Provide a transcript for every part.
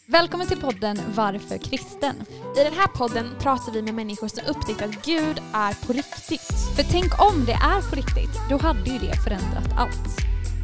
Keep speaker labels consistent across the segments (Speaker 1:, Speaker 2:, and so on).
Speaker 1: Välkommen till podden Varför kristen?
Speaker 2: I den här podden pratar vi med människor som upptäckt att Gud är på riktigt.
Speaker 1: För tänk om det är på riktigt, då hade ju det förändrat allt.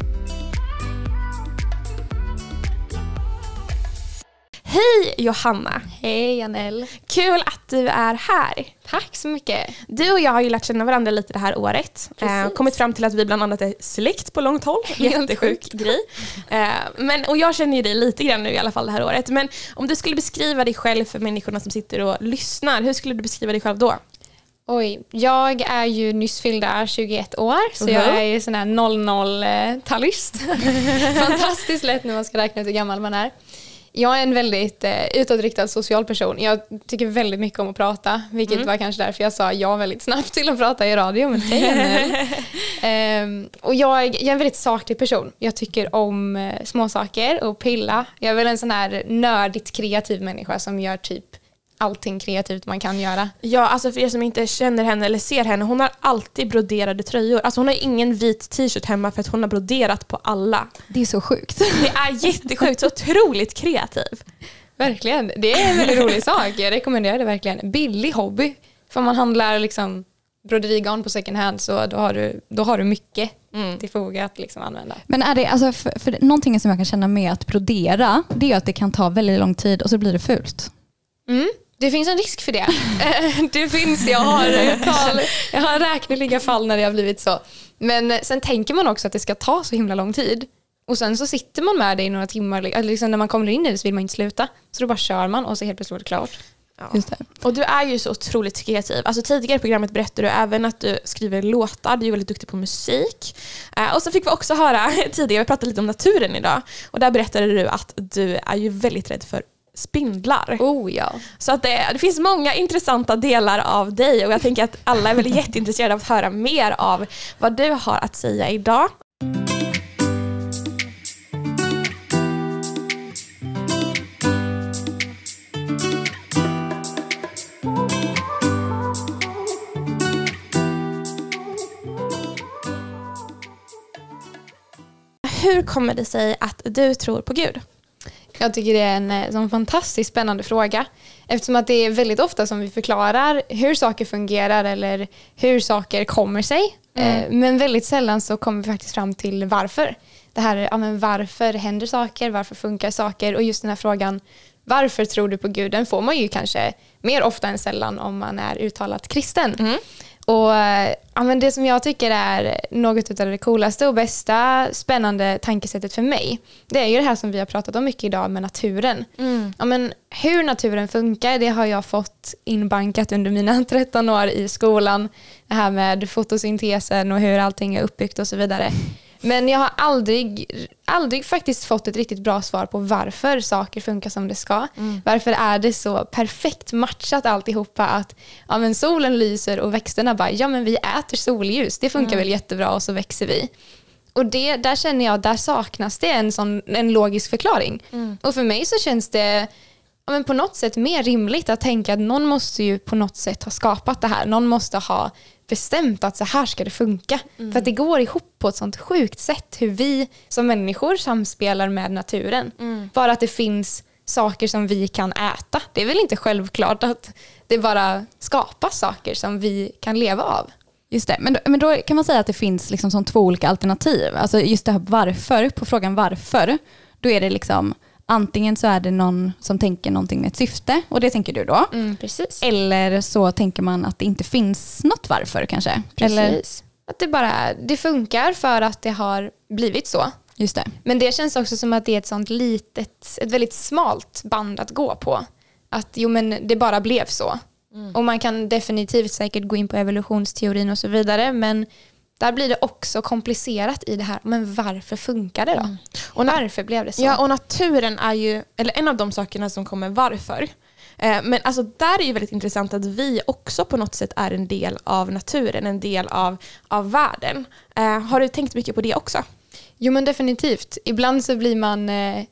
Speaker 2: Hej Johanna!
Speaker 3: Hej Janell.
Speaker 2: Kul att du är här.
Speaker 3: Tack så mycket.
Speaker 2: Du och jag har ju lärt känna varandra lite det här året. Kommit fram till att vi bland annat är släkt på långt håll. Jättesjuk grej. Och jag känner ju dig lite grann nu i alla fall det här året. Men om du skulle beskriva dig själv för människorna som sitter och lyssnar, hur skulle du beskriva dig själv då?
Speaker 3: Oj, jag är ju nyss fyllda 21 år, så jag är ju sån här 00-talist. Fantastiskt lätt när man ska räkna ut hur gammal man är. Jag är en väldigt utåtriktad social person. Jag tycker väldigt mycket om att prata, vilket var kanske därför jag sa ja väldigt snabbt till att prata i radio med dig. Och jag är en väldigt saklig person. Jag tycker om små saker och pilla. Jag är väl en sån här nördigt kreativ människa som gör typ allting kreativt man kan göra.
Speaker 2: Ja, alltså för er som inte känner henne eller ser henne, hon har alltid broderade tröjor. Alltså hon har ingen vit t-shirt hemma för att hon har broderat på alla.
Speaker 1: Det är så sjukt.
Speaker 2: Det är jättesjukt, så otroligt kreativ.
Speaker 3: Verkligen, det är en väldigt rolig sak. Jag rekommenderar det verkligen. Billig hobby. För man handlar liksom broderigarn på second hand, så då har du mycket till foga att liksom använda.
Speaker 1: Men är det, alltså för någonting som jag kan känna med att brodera, det är att det kan ta väldigt lång tid och så blir det fult.
Speaker 3: Det finns en risk för det. Det finns, jag har räkneliga fall när det har blivit så. Men sen tänker man också att det ska ta så himla lång tid. Och sen så sitter man med det i några timmar. Liksom när man kommer in i det så vill man inte sluta. Så då bara kör man och så helt plötsligt är det klart.
Speaker 2: Ja. Just det. Och du är ju så otroligt kreativ. Alltså tidigare i programmet berättade du även att du skriver låtar. Du är väldigt duktig på musik. Och så fick vi också höra tidigare, vi pratade lite om naturen idag. Och där berättade du att du är ju väldigt rädd för spindlar.
Speaker 3: Oh ja.
Speaker 2: Så att det finns många intressanta delar av dig, och jag tänker att alla är väl jätteintresserade av att höra mer av vad du har att säga idag. Hur kommer det sig att du tror på Gud?
Speaker 3: Jag tycker det är en sån fantastiskt spännande fråga. Eftersom att det är väldigt ofta som vi förklarar hur saker fungerar eller hur saker kommer sig. Men väldigt sällan så kommer vi faktiskt fram till varför. Det här, men varför händer saker? Varför funkar saker? Och just den här frågan, varför tror du på Gud? Den får man ju kanske mer ofta än sällan om man är uttalat kristen. Och men det som jag tycker är något av det coolaste och bästa spännande tankesättet för mig, det är ju det här som vi har pratat om mycket idag med naturen. Men hur naturen funkar, det har jag fått inbankat under mina 13 år i skolan. Det här med fotosyntesen och hur allting är uppbyggt och så vidare. Men jag har aldrig faktiskt fått ett riktigt bra svar på varför saker funkar som det ska. Varför är det så perfekt matchat alltihopa att men solen lyser och växterna bara, men vi äter solljus. Det funkar väl jättebra och så växer vi. Och där känner jag, där saknas det en logisk förklaring. Och för mig så känns det på något sätt mer rimligt att tänka att någon måste ju på något sätt ha skapat det här. Någon måste ha bestämt att så här ska det funka. För att det går ihop på ett sånt sjukt sätt hur vi som människor samspelar med naturen. Bara att det finns saker som vi kan äta. Det är väl inte självklart att det bara skapas saker som vi kan leva av.
Speaker 1: Just det, men då kan man säga att det finns liksom som två olika alternativ. Alltså just det här varför, på frågan varför, då är det liksom antingen så är det någon som tänker någonting med ett syfte, och det tänker du då.
Speaker 3: Precis.
Speaker 1: Eller så tänker man att det inte finns något varför kanske.
Speaker 3: Precis.
Speaker 1: Eller
Speaker 3: att det funkar för att det har blivit så.
Speaker 1: Just det.
Speaker 3: Men det känns också som att det är ett sånt ett väldigt smalt band att gå på. Att men det bara blev så. Och man kan definitivt säkert gå in på evolutionsteorin och så vidare, men där blir det också komplicerat i det här. Men varför funkar det då? Och varför blev det så?
Speaker 2: Ja, och naturen är ju en av de sakerna som kommer varför. Men alltså där är ju väldigt intressant att vi också på något sätt är en del av naturen, en del av världen. Har du tänkt mycket på det också?
Speaker 3: Jo, men definitivt. Ibland så blir man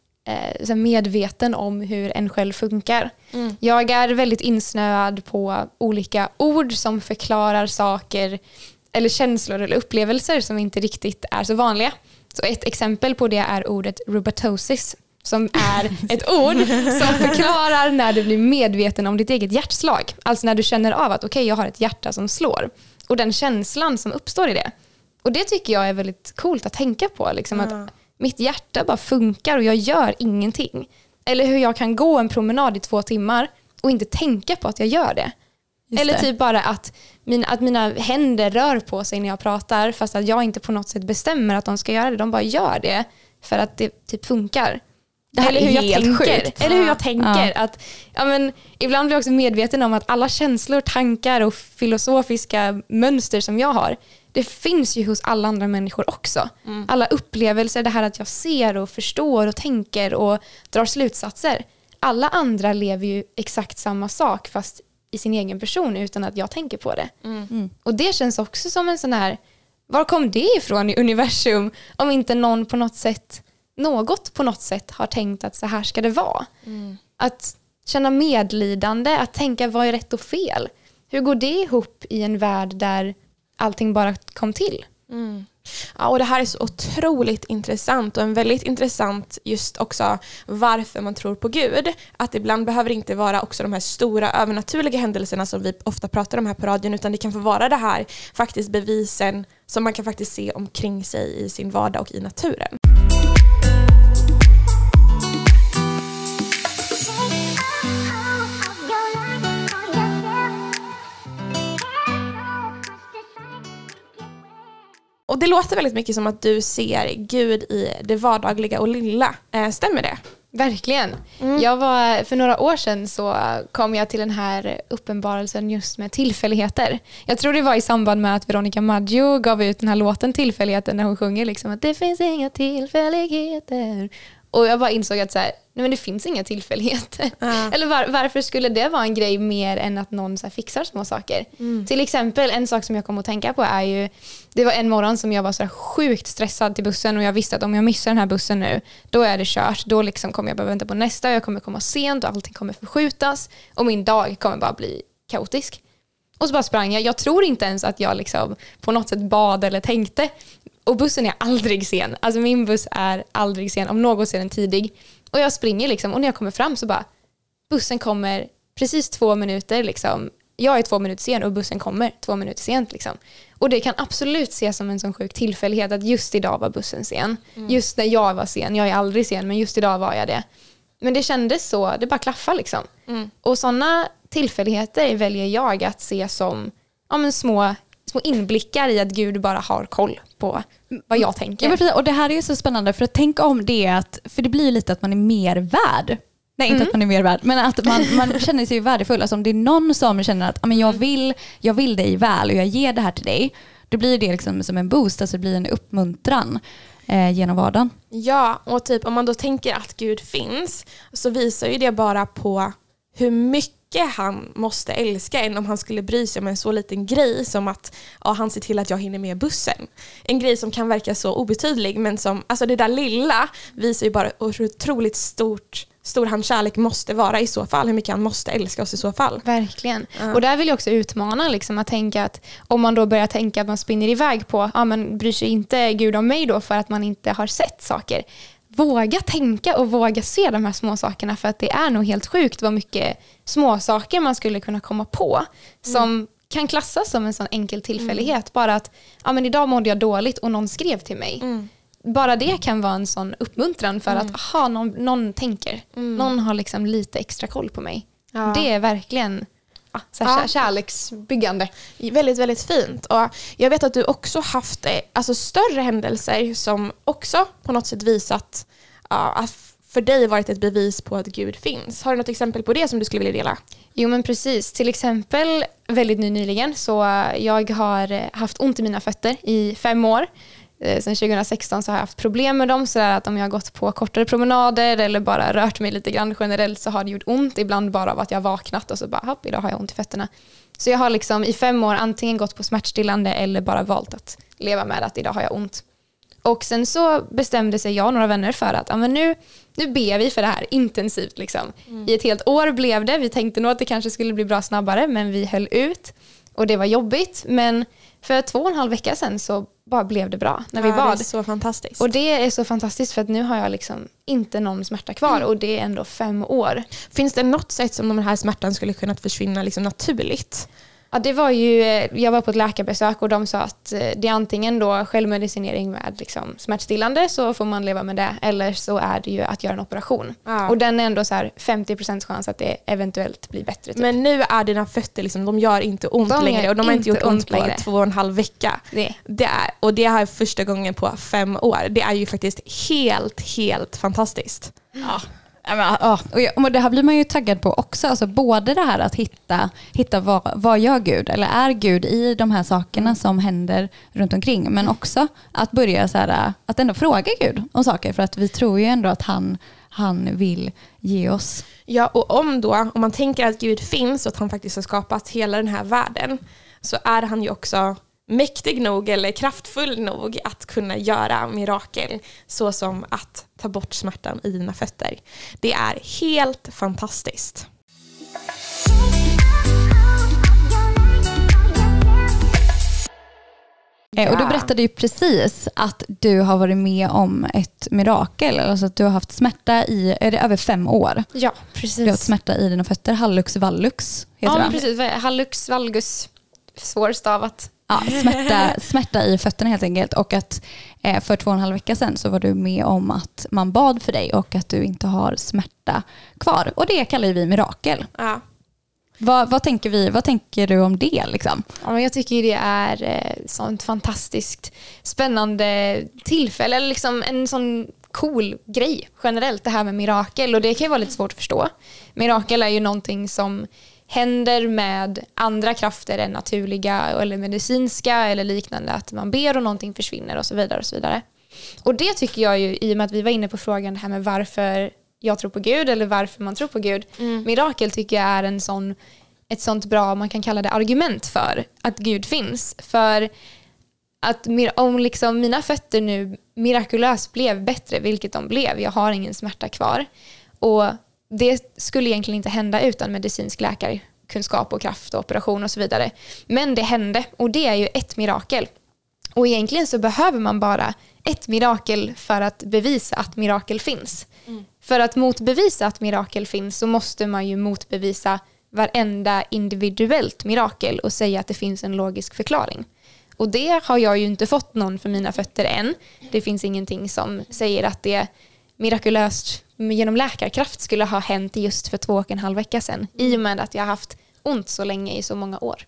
Speaker 3: så medveten om hur en själv funkar. Jag är väldigt insnöad på olika ord som förklarar saker eller känslor eller upplevelser som inte riktigt är så vanliga. Så ett exempel på det är ordet rubatosis, som är ett ord som förklarar när du blir medveten om ditt eget hjärtslag. Alltså när du känner av att okej, jag har ett hjärta som slår. Och den känslan som uppstår i det. Och det tycker jag är väldigt coolt att tänka på. Liksom att mitt hjärta bara funkar och jag gör ingenting. Eller hur jag kan gå en promenad i 2 timmar och inte tänka på att jag gör det.
Speaker 1: Just
Speaker 3: Eller
Speaker 1: det.
Speaker 3: typ bara att mina händer rör på sig när jag pratar fast att jag inte på något sätt bestämmer att de ska göra det. De bara gör det för att det typ funkar.
Speaker 1: Det här
Speaker 3: Eller
Speaker 1: är
Speaker 3: hur jag
Speaker 1: helt
Speaker 3: tänker.
Speaker 1: sjukt.
Speaker 3: Eller hur jag tänker. Att, ibland blir jag också medveten om att alla känslor, tankar och filosofiska mönster som jag har, det finns ju hos alla andra människor också. Alla upplevelser, det här att jag ser och förstår och tänker och drar slutsatser. Alla andra lever ju exakt samma sak fast i sin egen person utan att jag tänker på det. Och det känns också som en sån här, var kom det ifrån i universum om inte någon på något sätt har tänkt att så här ska det vara. Att känna medlidande, att tänka vad är rätt och fel. Hur går det ihop i en värld där allting bara kom till?
Speaker 2: Ja, och det här är så otroligt intressant och en väldigt intressant just också varför man tror på Gud. Att ibland behöver det inte vara också de här stora övernaturliga händelserna som vi ofta pratar om här på radion, utan det kan få vara det här faktiskt bevisen som man kan faktiskt se omkring sig i sin vardag och i naturen. Och det låter väldigt mycket som att du ser Gud i det vardagliga och lilla. Stämmer det?
Speaker 3: Verkligen. För några år sedan så kom jag till den här uppenbarelsen just med tillfälligheter. Jag tror det var i samband med att Veronica Maggio gav ut den här låten Tillfälligheter när hon sjunger liksom att det finns inga tillfälligheter. Och jag bara insåg att så här, nej men det finns inga tillfälligheter. Eller varför skulle det vara en grej mer än att någon så här fixar små saker? Till exempel en sak som jag kom att tänka på är ju, det var en morgon som jag var så här sjukt stressad till bussen och jag visste att om jag missar den här bussen nu, då är det kört. Då liksom kommer jag behöva vänta på nästa, jag kommer komma sent och allting kommer förskjutas och min dag kommer bara bli kaotisk. Och så bara sprang jag. Jag tror inte ens att jag liksom på något sätt bad eller tänkte. Och bussen är aldrig sen. Alltså min buss är aldrig sen. Om något ser den tidig. Och jag springer liksom. Och när jag kommer fram så bara, bussen kommer precis 2 minuter liksom. Jag är 2 minuter sen och bussen kommer 2 minuter sent liksom. Och det kan absolut ses som en sån sjuk tillfällighet att just idag var bussen sen. Just när jag var sen. Jag är aldrig sen, men just idag var jag det. Men det kändes så, det bara klaffar liksom. Och sådana tillfälligheter väljer jag att se som små inblickar i att Gud bara har koll på vad jag tänker.
Speaker 1: Ja, men precis, och det här är ju så spännande för att tänka om det, för det blir lite att man är mer värd. Nej, inte att man är mer värd, men att man känner sig värdefull. Alltså om det är någon som känner att jag vill dig väl och jag ger det här till dig, då blir det liksom som en boost, alltså det blir en uppmuntran genom vardagen.
Speaker 2: Ja, och typ om man då tänker att Gud finns så visar ju det bara på hur mycket han måste älska en om han skulle bry sig om en så liten grej som att han ser till att jag hinner med bussen. En grej som kan verka så obetydlig, men som, alltså det där lilla visar ju bara hur otroligt stor hans kärlek måste vara i så fall, hur mycket han måste älska oss i så fall.
Speaker 3: Verkligen. Och där vill jag också utmana liksom, att tänka att om man då börjar tänka att man spinner iväg på, men bryr sig inte Gud om mig då för att man inte har sett saker. Våga tänka och våga se de här små sakerna, för att det är nog helt sjukt vad mycket små saker man skulle kunna komma på som kan klassas som en sån enkel tillfällighet. Bara att idag mådde jag dåligt och någon skrev till mig. Bara det kan vara en sån uppmuntran för att någon tänker. Någon har liksom lite extra koll på mig. Ja. Det är verkligen kärleksbyggande.
Speaker 2: Väldigt, väldigt fint. Och jag vet att du också haft större händelser som också på något sätt visat att för dig varit ett bevis på att Gud finns. Har du något exempel på det som du skulle vilja dela?
Speaker 3: Jo, men precis. Till exempel väldigt nyligen så jag har haft ont i mina fötter i 5 år. Sen 2016 så har jag haft problem med dem, så att om jag har gått på kortare promenader eller bara rört mig lite grann generellt så har det gjort ont, ibland bara av att jag har vaknat och så bara idag har jag ont i fötterna. Så jag har liksom i 5 år antingen gått på smärtstillande eller bara valt att leva med att idag har jag ont. Och sen så bestämde sig jag och några vänner för att nu ber vi för det här intensivt liksom. I ett helt år blev det. Vi tänkte nog att det kanske skulle bli bra snabbare, men vi höll ut och det var jobbigt, men för 2,5 veckor sedan så bara blev det bra när vi bad.
Speaker 2: Det är så fantastiskt.
Speaker 3: Och det är så fantastiskt för att nu har jag liksom inte någon smärta kvar och det är ändå 5 år.
Speaker 2: Finns det något sätt som den här smärtan skulle kunna försvinna liksom naturligt?
Speaker 3: Ja, det var ju, jag var på ett läkarbesök och de sa att det är antingen då självmedicinering med liksom smärtstillande, så får man leva med det, eller så är det ju att göra en operation. Ja. Och den är ändå så här 50% chans att det eventuellt blir bättre. Typ.
Speaker 2: Men nu är dina fötter liksom, de gör inte ont längre och de har inte gjort ont på 2,5 vecka. Det här är första gången på 5 år. Det är ju faktiskt helt fantastiskt.
Speaker 1: Ja. Och det här blir man ju taggad på också. Alltså både det här att hitta vad gör Gud, eller är Gud i de här sakerna som händer runt omkring, men också att börja så här, att ändå fråga Gud om saker, för att vi tror ju ändå att han vill ge oss.
Speaker 2: Ja, och om man tänker att Gud finns och att han faktiskt har skapat hela den här världen, så är han ju också mäktig nog eller kraftfull nog att kunna göra mirakel, så som att ta bort smärtan i dina fötter. Det är helt fantastiskt.
Speaker 1: Och du berättade ju precis att du har varit med om ett mirakel, alltså att du har haft smärta i, är det över 5 år?
Speaker 3: Ja, precis.
Speaker 1: Du har haft smärta i dina fötter, hallux valgus heter det.
Speaker 3: Ja, precis. Hallux valgus, svårstavat.
Speaker 1: Ja, smärta i fötterna helt enkelt, och att för 2,5 veckor sedan så var du med om att man bad för dig och att du inte har smärta kvar, och det kallar vi mirakel.
Speaker 2: Ja.
Speaker 1: Vad tänker du om det liksom?
Speaker 3: Ja, men jag tycker det är sånt fantastiskt spännande tillfälle, eller liksom en sån cool grej generellt, det här med mirakel, och det kan ju vara lite svårt att förstå. Mirakel är ju någonting som händer med andra krafter än naturliga eller medicinska eller liknande, att man ber och någonting försvinner och så vidare och så vidare. Och det tycker jag ju, i och med att vi var inne på frågan det här med varför jag tror på Gud eller varför man tror på Gud. Mirakel tycker jag är ett sånt bra, man kan kalla det argument för att Gud finns. För att om liksom mina fötter nu mirakulöst blev bättre, vilket de blev, jag har ingen smärta kvar, och det skulle egentligen inte hända utan medicinsk läkarkunskap och kraft och operation och så vidare. Men det hände, och det är ju ett mirakel. Och egentligen så behöver man bara ett mirakel för att bevisa att mirakel finns. För att motbevisa att mirakel finns så måste man ju motbevisa varenda individuellt mirakel och säga att det finns en logisk förklaring. Och det har jag ju inte fått någon för mina fötter än. Det finns ingenting som säger att det mirakulöst genom läkarkraft skulle ha hänt just för 2,5 veckor sedan. I och med att jag har haft ont så länge i så många år.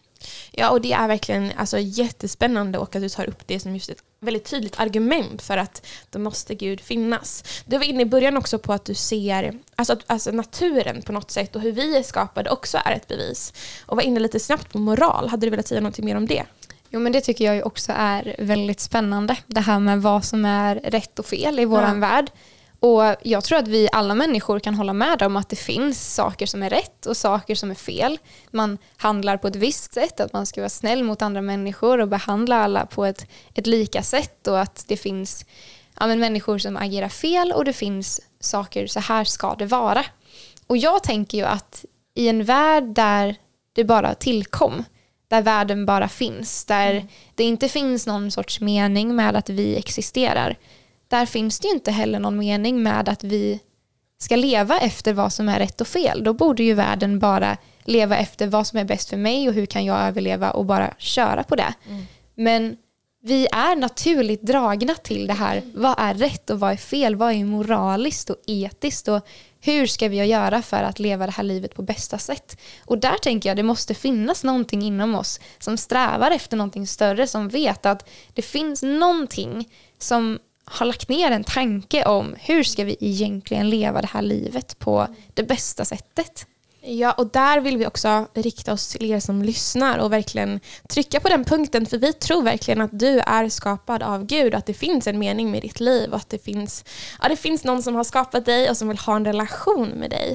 Speaker 2: Ja, och det är verkligen alltså, jättespännande, och att du tar upp det som just ett väldigt tydligt argument för att då måste Gud finnas. Du var inne i början också på att du ser alltså naturen på något sätt, och hur vi är skapade också är ett bevis. Och var inne lite snabbt på moral. Hade du velat säga något mer om det?
Speaker 3: Jo, men det tycker jag ju också är väldigt spännande. Det här med vad som är rätt och fel i våran värld. Och jag tror att vi alla människor kan hålla med om att det finns saker som är rätt och saker som är fel. Man handlar på ett visst sätt, att man ska vara snäll mot andra människor och behandla alla på ett lika sätt, och att det finns människor som agerar fel, och det finns saker, så här ska det vara. Och jag tänker ju att i en värld där det bara tillkom, där världen bara finns, där det inte finns någon sorts mening med att vi existerar, där finns det ju inte heller någon mening med att vi ska leva efter vad som är rätt och fel. Då borde ju världen bara leva efter vad som är bäst för mig och hur kan jag överleva, och bara köra på det. Men vi är naturligt dragna till det här. Vad är rätt och vad är fel? Vad är moraliskt och etiskt? Och hur ska vi göra för att leva det här livet på bästa sätt? Och där tänker jag det måste finnas någonting inom oss som strävar efter någonting större, som vet att det finns någonting som har lagt ner en tanke om hur ska vi egentligen leva det här livet på det bästa sättet.
Speaker 2: Ja, och där vill vi också rikta oss till er som lyssnar och verkligen trycka på den punkten, för vi tror verkligen att du är skapad av Gud, att det finns en mening med ditt liv, och att det finns någon som har skapat dig och som vill ha en relation med dig.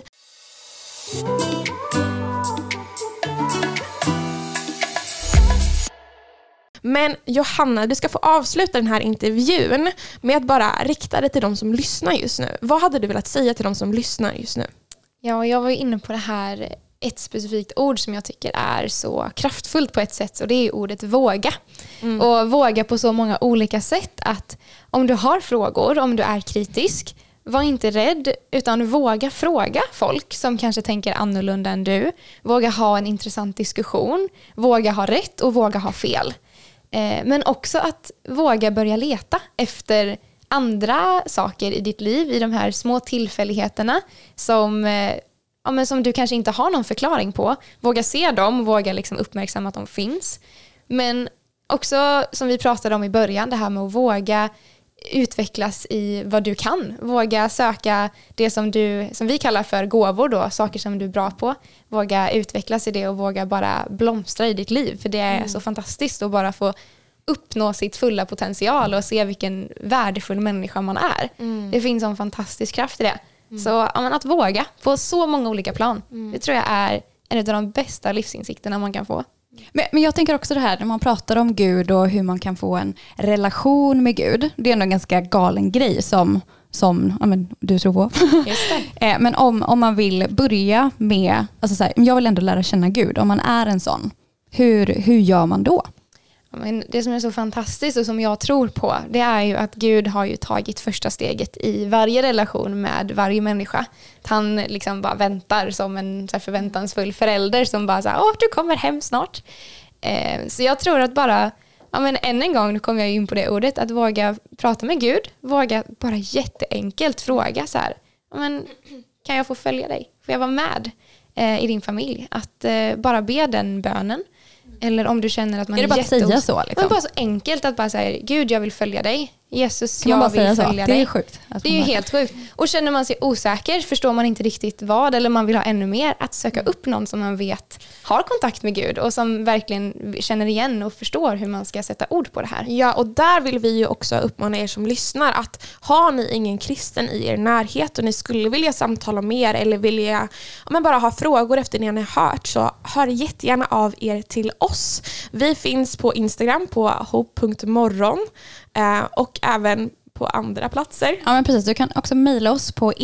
Speaker 2: Men Johanna, du ska få avsluta den här intervjun med att bara rikta dig till de som lyssnar just nu. Vad hade du velat säga till de som lyssnar just nu?
Speaker 3: Ja, jag var inne på det här ett specifikt ord som jag tycker är så kraftfullt på ett sätt, och det är ordet våga. Och våga på så många olika sätt, att om du har frågor, om du är kritisk, var inte rädd, utan våga fråga folk som kanske tänker annorlunda än du. Våga ha en intressant diskussion, våga ha rätt och våga ha fel. Men också att våga börja leta efter andra saker i ditt liv, i de här små tillfälligheterna som du kanske inte har någon förklaring på. Våga se dem, våga liksom uppmärksamma att de finns. Men också, som vi pratade om i början, det här med att våga utvecklas i vad du kan. Våga söka det som vi kallar för gåvor då, saker som du är bra på. Våga utvecklas i det och våga bara blomstra i ditt liv. För det är så fantastiskt att bara få uppnå sitt fulla potential och se vilken värdefull människa man är. Det finns en fantastisk kraft i det. Så att våga på så många olika plan. Det tror jag är en av de bästa livsinsikterna man kan få.
Speaker 1: Men jag tänker också det här när man pratar om Gud och hur man kan få en relation med Gud. Det är ändå en ganska galen grej som du tror på.
Speaker 3: Just det.
Speaker 1: Men om man vill börja med, alltså så här, jag vill ändå lära känna Gud. Om man är en sån, hur gör man då?
Speaker 3: Men det som är så fantastiskt och som jag tror på, det är ju att Gud har ju tagit första steget i varje relation med varje människa. Att han liksom bara väntar som en så här förväntansfull förälder som bara säger, du kommer hem snart. Så jag tror att bara, än en gång, nu kommer jag in på det ordet, att våga prata med Gud, våga bara jätteenkelt fråga så här, kan jag få följa dig? Får jag vara med i din familj? Att bara be den bönen. Eller om du känner att man är
Speaker 1: bara säga så? Liksom?
Speaker 3: Men bara så enkelt att bara säga, Gud, jag vill följa dig. Jesus,
Speaker 1: jag
Speaker 3: vill följa dig.
Speaker 1: Det är sjukt.
Speaker 3: Det är ju helt sjukt. Och känner man sig osäker, förstår man inte riktigt vad, eller man vill ha ännu mer, att söka upp någon som man vet har kontakt med Gud och som verkligen känner igen och förstår hur man ska sätta ord på det här.
Speaker 2: Ja, och där vill vi ju också uppmana er som lyssnar att har ni ingen kristen i er närhet och ni skulle vilja samtala med er eller vilja bara ha frågor efter det ni har hört, så hör jättegärna av er till oss. Vi finns på Instagram på hope.morgon och även på andra platser.
Speaker 1: Ja, men precis. Du kan också mejla oss på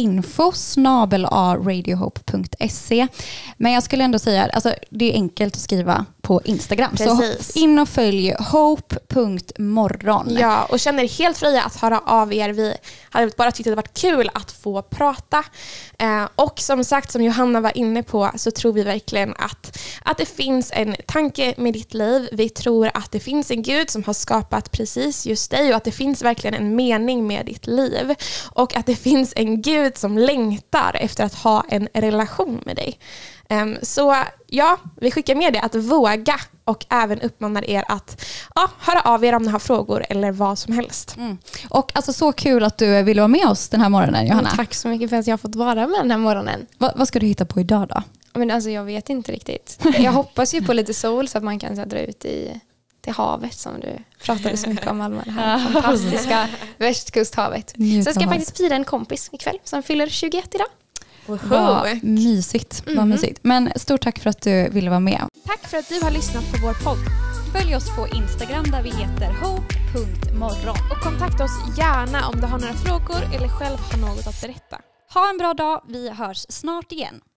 Speaker 1: info@radiohope.se. Men jag skulle ändå säga, alltså, det är enkelt att skriva på Instagram.
Speaker 2: Precis.
Speaker 1: Så in och följ hope.morgon.
Speaker 2: Ja, och känner er helt fria att höra av er. Vi hade bara tyckt att det varit kul att få prata. Och som sagt, som Johanna var inne på, så tror vi verkligen att det finns en tanke med ditt liv. Vi tror att det finns en Gud som har skapat precis just dig och att det finns verkligen en mening med ditt liv. Och att det finns en Gud som längtar efter att ha en relation med dig. Så ja, vi skickar med det att våga och även uppmanar er att höra av er om ni har frågor eller vad som helst.
Speaker 1: Och alltså så kul att du ville vara med oss den här morgonen, Johanna.
Speaker 3: Tack så mycket för att jag har fått vara med den här morgonen.
Speaker 1: Vad ska du hitta på idag då?
Speaker 3: Men alltså, jag vet inte riktigt. Jag hoppas ju på lite sol så att man kan dra ut till havet som du pratade så mycket om, Malmö. Det här fantastiska västkusthavet. Så jag ska faktiskt fira en kompis ikväll som fyller 21 idag.
Speaker 1: Vad mysigt. Vad mysigt. Men stort tack för att du ville vara med.
Speaker 2: Tack för att du har lyssnat på vår podd.
Speaker 1: Följ oss på Instagram där vi heter hope.morgon.
Speaker 2: Och kontakta oss gärna om du har några frågor eller själv har något att berätta.
Speaker 1: Ha en bra dag. Vi hörs snart igen.